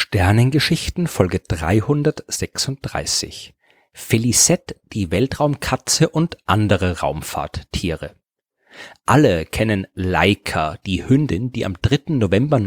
Sternengeschichten Folge 336. Felicette, die Weltraumkatze und andere Raumfahrttiere. Alle kennen Laika, die Hündin, die am 3. November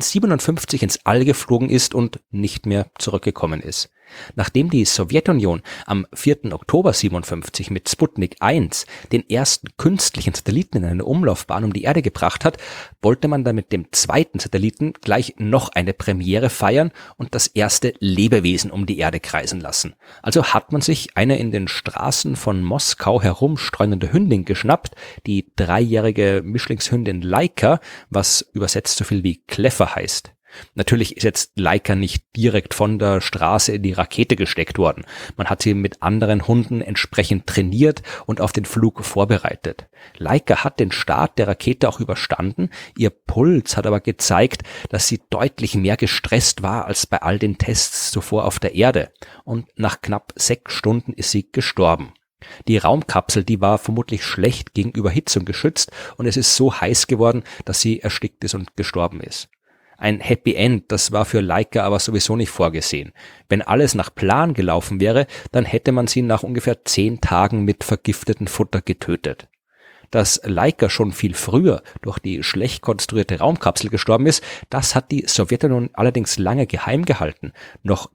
1957 ins All geflogen ist und nicht mehr zurückgekommen ist. Nachdem die Sowjetunion am 4. Oktober 57 mit Sputnik 1 den ersten künstlichen Satelliten in eine Umlaufbahn um die Erde gebracht hat, wollte man dann mit dem zweiten Satelliten gleich noch eine Premiere feiern und das erste Lebewesen um die Erde kreisen lassen. Also hat man sich eine in den Straßen von Moskau herumstreunende Hündin geschnappt, die 3-jährige Mischlingshündin Laika, was übersetzt so viel wie Kläffer heißt. Natürlich ist jetzt Laika nicht direkt von der Straße in die Rakete gesteckt worden. Man hat sie mit anderen Hunden entsprechend trainiert und auf den Flug vorbereitet. Laika hat den Start der Rakete auch überstanden. Ihr Puls hat aber gezeigt, dass sie deutlich mehr gestresst war als bei all den Tests zuvor auf der Erde. Und nach knapp 6 Stunden ist sie gestorben. Die Raumkapsel, die war vermutlich schlecht gegen Überhitzung geschützt und es ist so heiß geworden, dass sie erstickt ist und gestorben ist. Ein Happy End, das war für Laika aber sowieso nicht vorgesehen. Wenn alles nach Plan gelaufen wäre, dann hätte man sie nach ungefähr 10 Tagen mit vergiftetem Futter getötet. Dass Laika schon viel früher durch die schlecht konstruierte Raumkapsel gestorben ist, das hat die Sowjetunion allerdings lange geheim gehalten. Noch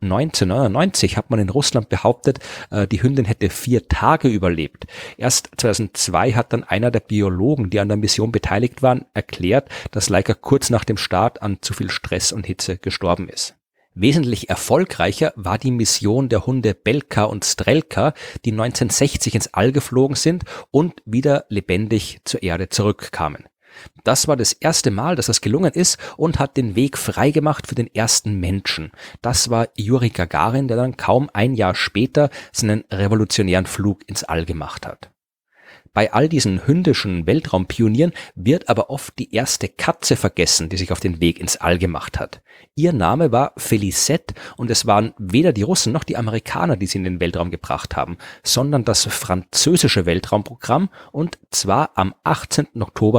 1999 hat man in Russland behauptet, die Hündin hätte 4 Tage überlebt. Erst 2002 hat dann einer der Biologen, die an der Mission beteiligt waren, erklärt, dass Laika kurz nach dem Start an zu viel Stress und Hitze gestorben ist. Wesentlich erfolgreicher war die Mission der Hunde Belka und Strelka, die 1960 ins All geflogen sind und wieder lebendig zur Erde zurückkamen. Das war das erste Mal, dass das gelungen ist und hat den Weg freigemacht für den ersten Menschen. Das war Juri Gagarin, der dann kaum ein Jahr später seinen revolutionären Flug ins All gemacht hat. Bei all diesen hündischen Weltraumpionieren wird aber oft die erste Katze vergessen, die sich auf den Weg ins All gemacht hat. Ihr Name war Felicette und es waren weder die Russen noch die Amerikaner, die sie in den Weltraum gebracht haben, sondern das französische Weltraumprogramm und zwar am 18. Oktober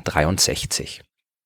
1963.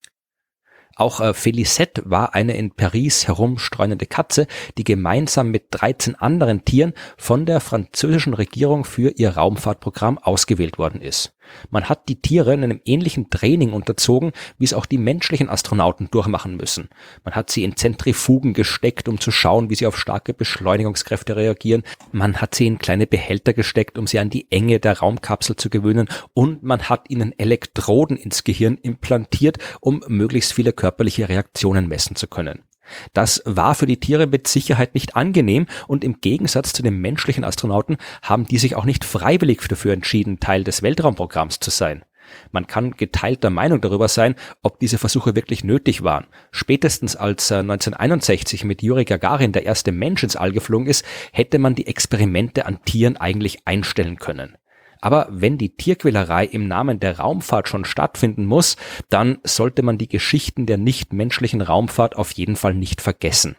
Auch Felicette war eine in Paris herumstreunende Katze, die gemeinsam mit 13 anderen Tieren von der französischen Regierung für ihr Raumfahrtprogramm ausgewählt worden ist. Man hat die Tiere in einem ähnlichen Training unterzogen, wie es auch die menschlichen Astronauten durchmachen müssen. Man hat sie in Zentrifugen gesteckt, um zu schauen, wie sie auf starke Beschleunigungskräfte reagieren. Man hat sie in kleine Behälter gesteckt, um sie an die Enge der Raumkapsel zu gewöhnen. Und man hat ihnen Elektroden ins Gehirn implantiert, um möglichst viele körperliche Reaktionen messen zu können. Das war für die Tiere mit Sicherheit nicht angenehm und im Gegensatz zu den menschlichen Astronauten haben die sich auch nicht freiwillig dafür entschieden, Teil des Weltraumprogramms zu sein. Man kann geteilter Meinung darüber sein, ob diese Versuche wirklich nötig waren. Spätestens als 1961 mit Juri Gagarin der erste Mensch ins All geflogen ist, hätte man die Experimente an Tieren eigentlich einstellen können. Aber wenn die Tierquälerei im Namen der Raumfahrt schon stattfinden muss, dann sollte man die Geschichten der nichtmenschlichen Raumfahrt auf jeden Fall nicht vergessen.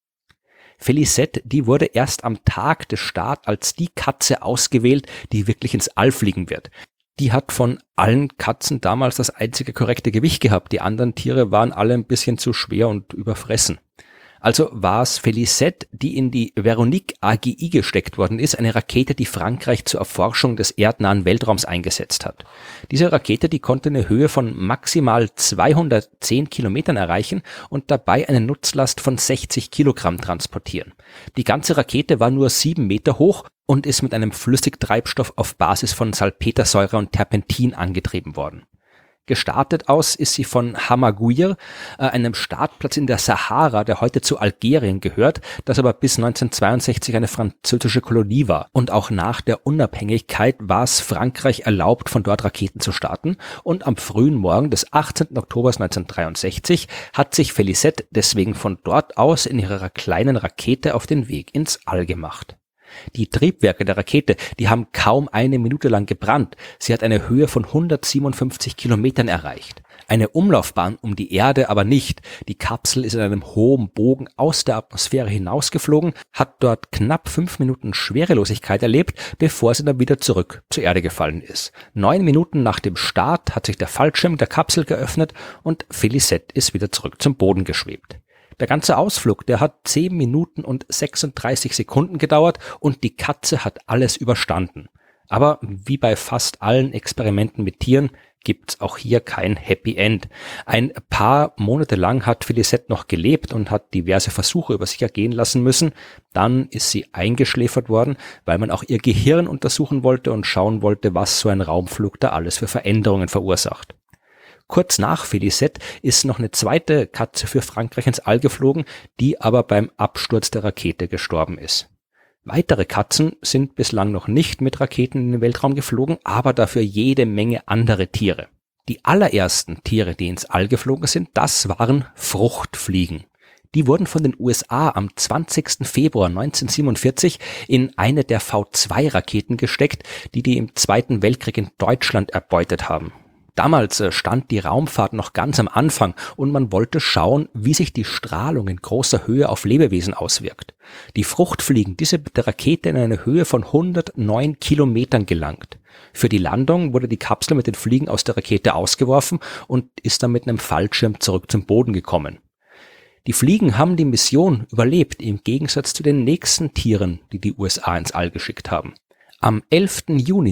Felicette, die wurde erst am Tag des Starts als die Katze ausgewählt, die wirklich ins All fliegen wird. Die hat von allen Katzen damals das einzige korrekte Gewicht gehabt. Die anderen Tiere waren alle ein bisschen zu schwer und überfressen. Also war es Felicette, die in die Veronique AGI gesteckt worden ist, eine Rakete, die Frankreich zur Erforschung des erdnahen Weltraums eingesetzt hat. Diese Rakete, die konnte eine Höhe von maximal 210 Kilometern erreichen und dabei eine Nutzlast von 60 Kilogramm transportieren. Die ganze Rakete war nur 7 Meter hoch und ist mit einem Flüssigtreibstoff auf Basis von Salpetersäure und Terpentin angetrieben worden. Gestartet ist sie von Hammaguir, einem Startplatz in der Sahara, der heute zu Algerien gehört, das aber bis 1962 eine französische Kolonie war. Und auch nach der Unabhängigkeit war es Frankreich erlaubt, von dort Raketen zu starten. Und am frühen Morgen des 18. Oktober 1963 hat sich Felicette deswegen von dort aus in ihrer kleinen Rakete auf den Weg ins All gemacht. Die Triebwerke der Rakete, die haben kaum eine Minute lang gebrannt. Sie hat eine Höhe von 157 Kilometern erreicht. Eine Umlaufbahn um die Erde aber nicht. Die Kapsel ist in einem hohen Bogen aus der Atmosphäre hinausgeflogen, hat dort knapp 5 Minuten Schwerelosigkeit erlebt, bevor sie dann wieder zurück zur Erde gefallen ist. 9 Minuten nach dem Start hat sich der Fallschirm der Kapsel geöffnet und Felicette ist wieder zurück zum Boden geschwebt. Der ganze Ausflug, der hat 10 Minuten und 36 Sekunden gedauert und die Katze hat alles überstanden. Aber wie bei fast allen Experimenten mit Tieren gibt's auch hier kein Happy End. Ein paar Monate lang hat Felicette noch gelebt und hat diverse Versuche über sich ergehen lassen müssen. Dann ist sie eingeschläfert worden, weil man auch ihr Gehirn untersuchen wollte und schauen wollte, was so ein Raumflug da alles für Veränderungen verursacht. Kurz nach Felicette ist noch eine zweite Katze für Frankreich ins All geflogen, die aber beim Absturz der Rakete gestorben ist. Weitere Katzen sind bislang noch nicht mit Raketen in den Weltraum geflogen, aber dafür jede Menge andere Tiere. Die allerersten Tiere, die ins All geflogen sind, das waren Fruchtfliegen. Die wurden von den USA am 20. Februar 1947 in eine der V2-Raketen gesteckt, die im Zweiten Weltkrieg in Deutschland erbeutet haben. Damals stand die Raumfahrt noch ganz am Anfang und man wollte schauen, wie sich die Strahlung in großer Höhe auf Lebewesen auswirkt. Die Fruchtfliegen, die sind mit der Rakete in eine Höhe von 109 Kilometern gelangt. Für die Landung wurde die Kapsel mit den Fliegen aus der Rakete ausgeworfen und ist dann mit einem Fallschirm zurück zum Boden gekommen. Die Fliegen haben die Mission überlebt, im Gegensatz zu den nächsten Tieren, die die USA ins All geschickt haben. Am 11. Juni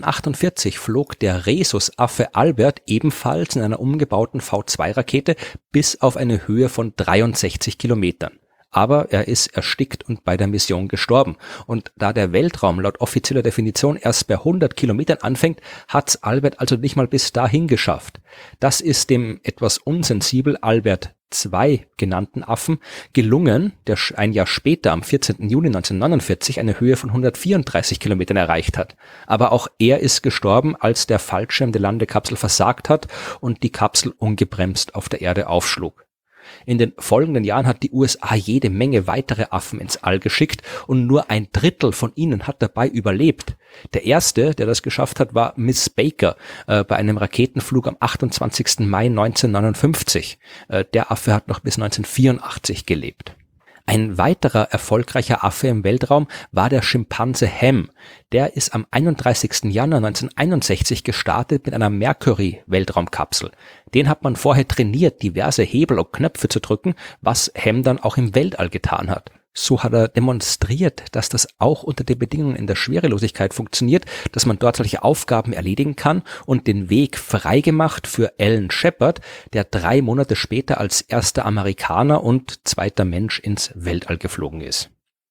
1948 flog der Rhesusaffe Albert ebenfalls in einer umgebauten V2-Rakete bis auf eine Höhe von 63 Kilometern. Aber er ist erstickt und bei der Mission gestorben. Und da der Weltraum laut offizieller Definition erst bei 100 Kilometern anfängt, hat's Albert also nicht mal bis dahin geschafft. Das ist dem etwas unsensibel Albert II genannten Affen gelungen, der ein Jahr später am 14. Juni 1949 eine Höhe von 134 Kilometern erreicht hat. Aber auch er ist gestorben, als der Fallschirm der Landekapsel versagt hat und die Kapsel ungebremst auf der Erde aufschlug. In den folgenden Jahren hat die USA jede Menge weitere Affen ins All geschickt und nur 1/3 von ihnen hat dabei überlebt. Der erste, der das geschafft hat, war Miss Baker bei einem Raketenflug am 28. Mai 1959. Der Affe hat noch bis 1984 gelebt. Ein weiterer erfolgreicher Affe im Weltraum war der Schimpanse Ham. Der ist am 31. Januar 1961 gestartet mit einer Mercury-Weltraumkapsel. Den hat man vorher trainiert, diverse Hebel und Knöpfe zu drücken, was Ham dann auch im Weltall getan hat. So hat er demonstriert, dass das auch unter den Bedingungen in der Schwerelosigkeit funktioniert, dass man dort solche Aufgaben erledigen kann und den Weg freigemacht für Alan Shepard, der 3 Monate später als erster Amerikaner und zweiter Mensch ins Weltall geflogen ist.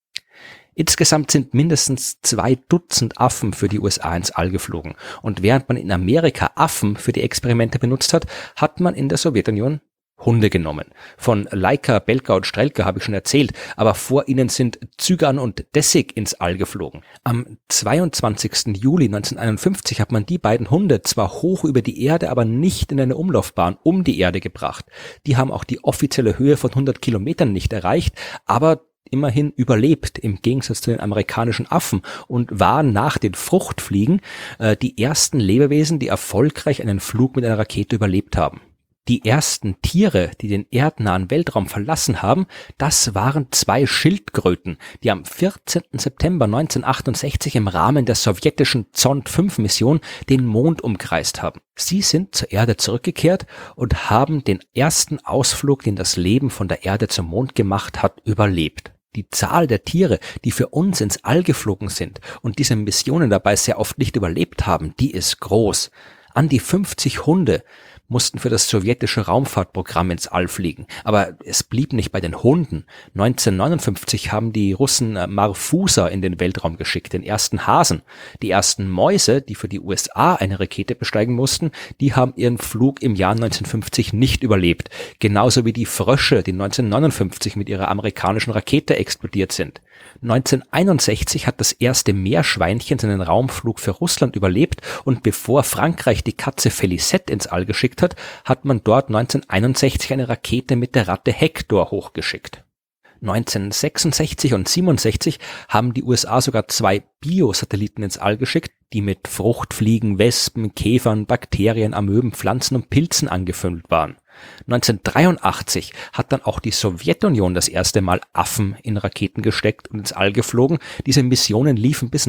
Insgesamt sind mindestens 2 Dutzend Affen für die USA ins All geflogen. Und während man in Amerika Affen für die Experimente benutzt hat, hat man in der Sowjetunion Hunde genommen. Von Laika, Belka und Strelka habe ich schon erzählt, aber vor ihnen sind Zygan und Dessig ins All geflogen. Am 22. Juli 1951 hat man die beiden Hunde zwar hoch über die Erde, aber nicht in eine Umlaufbahn um die Erde gebracht. Die haben auch die offizielle Höhe von 100 Kilometern nicht erreicht, aber immerhin überlebt im Gegensatz zu den amerikanischen Affen und waren nach den Fruchtfliegen die ersten Lebewesen, die erfolgreich einen Flug mit einer Rakete überlebt haben. Die ersten Tiere, die den erdnahen Weltraum verlassen haben, das waren 2 Schildkröten, die am 14. September 1968 im Rahmen der sowjetischen Zond-5-Mission den Mond umkreist haben. Sie sind zur Erde zurückgekehrt und haben den ersten Ausflug, den das Leben von der Erde zum Mond gemacht hat, überlebt. Die Zahl der Tiere, die für uns ins All geflogen sind und diese Missionen dabei sehr oft nicht überlebt haben, die ist groß. An die 50 Hunde mussten für das sowjetische Raumfahrtprogramm ins All fliegen. Aber es blieb nicht bei den Hunden. 1959 haben die Russen Marfusa in den Weltraum geschickt, den ersten Hasen. Die ersten Mäuse, die für die USA eine Rakete besteigen mussten, die haben ihren Flug im Jahr 1950 nicht überlebt. Genauso wie die Frösche, die 1959 mit ihrer amerikanischen Rakete explodiert sind. 1961 hat das erste Meerschweinchen seinen Raumflug für Russland überlebt und bevor Frankreich die Katze Felicette ins All geschickt hat, hat man dort 1961 eine Rakete mit der Ratte Hector hochgeschickt. 1966 und 67 haben die USA sogar 2 Biosatelliten ins All geschickt, die mit Fruchtfliegen, Wespen, Käfern, Bakterien, Amöben, Pflanzen und Pilzen angefüllt waren. 1983 hat dann auch die Sowjetunion das erste Mal Affen in Raketen gesteckt und ins All geflogen. Diese Missionen liefen bis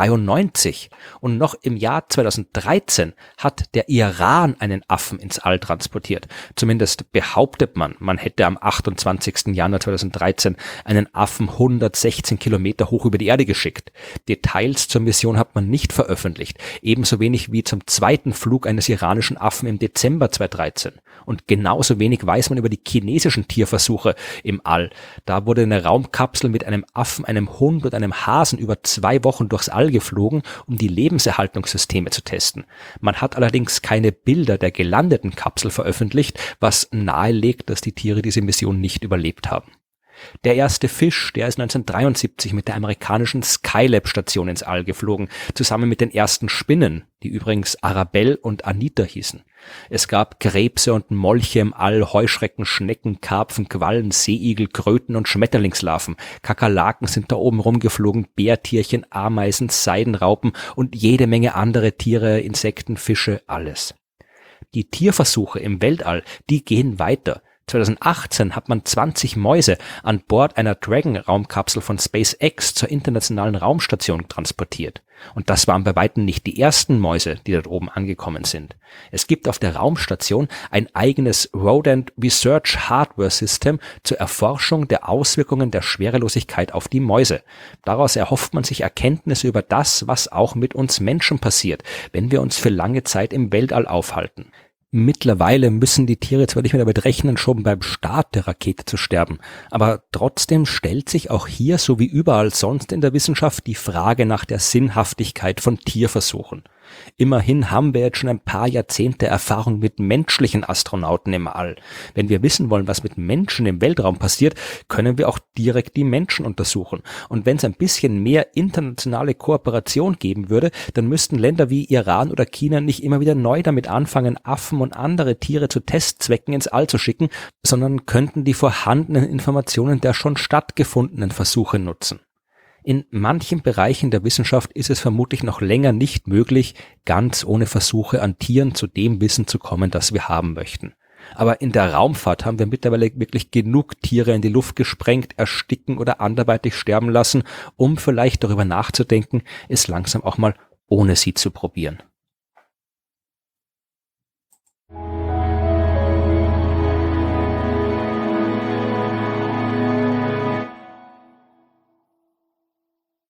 1993 und noch im Jahr 2013 hat der Iran einen Affen ins All transportiert. Zumindest behauptet man hätte am 28. Januar 2013 einen Affen 116 Kilometer hoch über die Erde geschickt. Details zur Mission hat man nicht veröffentlicht, ebenso wenig wie zum zweiten Flug eines iranischen Affen im Dezember 2013. Und genauso wenig weiß man über die chinesischen Tierversuche im All. Da wurde eine Raumkapsel mit einem Affen, einem Hund und einem Hasen über 2 Wochen durchs All geflogen, um die Lebenserhaltungssysteme zu testen. Man hat allerdings keine Bilder der gelandeten Kapsel veröffentlicht, was nahelegt, dass die Tiere diese Mission nicht überlebt haben. Der erste Fisch, der ist 1973 mit der amerikanischen Skylab-Station ins All geflogen, zusammen mit den ersten Spinnen, die übrigens Arabelle und Anita hießen. Es gab Krebse und Molche im All, Heuschrecken, Schnecken, Karpfen, Quallen, Seeigel, Kröten und Schmetterlingslarven. Kakerlaken sind da oben rumgeflogen, Bärtierchen, Ameisen, Seidenraupen und jede Menge andere Tiere, Insekten, Fische, alles. Die Tierversuche im Weltall, die gehen weiter. 2018 hat man 20 Mäuse an Bord einer Dragon-Raumkapsel von SpaceX zur internationalen Raumstation transportiert. Und das waren bei weitem nicht die ersten Mäuse, die dort oben angekommen sind. Es gibt auf der Raumstation ein eigenes Rodent Research Hardware System zur Erforschung der Auswirkungen der Schwerelosigkeit auf die Mäuse. Daraus erhofft man sich Erkenntnisse über das, was auch mit uns Menschen passiert, wenn wir uns für lange Zeit im Weltall aufhalten. Mittlerweile müssen die Tiere zwar nicht mehr damit rechnen, schon beim Start der Rakete zu sterben, aber trotzdem stellt sich auch hier, so wie überall sonst in der Wissenschaft, die Frage nach der Sinnhaftigkeit von Tierversuchen. Immerhin haben wir jetzt schon ein paar Jahrzehnte Erfahrung mit menschlichen Astronauten im All. Wenn wir wissen wollen, was mit Menschen im Weltraum passiert, können wir auch direkt die Menschen untersuchen. Und wenn es ein bisschen mehr internationale Kooperation geben würde, dann müssten Länder wie Iran oder China nicht immer wieder neu damit anfangen, Affen und andere Tiere zu Testzwecken ins All zu schicken, sondern könnten die vorhandenen Informationen der schon stattgefundenen Versuche nutzen. In manchen Bereichen der Wissenschaft ist es vermutlich noch länger nicht möglich, ganz ohne Versuche an Tieren zu dem Wissen zu kommen, das wir haben möchten. Aber in der Raumfahrt haben wir mittlerweile wirklich genug Tiere in die Luft gesprengt, ersticken oder anderweitig sterben lassen, um vielleicht darüber nachzudenken, es langsam auch mal ohne sie zu probieren.